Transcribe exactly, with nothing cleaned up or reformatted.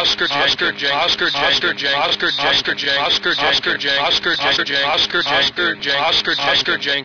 Oscar Oscar J Oscar Oscar J Oscar Oscar J Oscar J Oscar J Oscar J Oscar J Oscar J Oscar J Oscar J Oscar J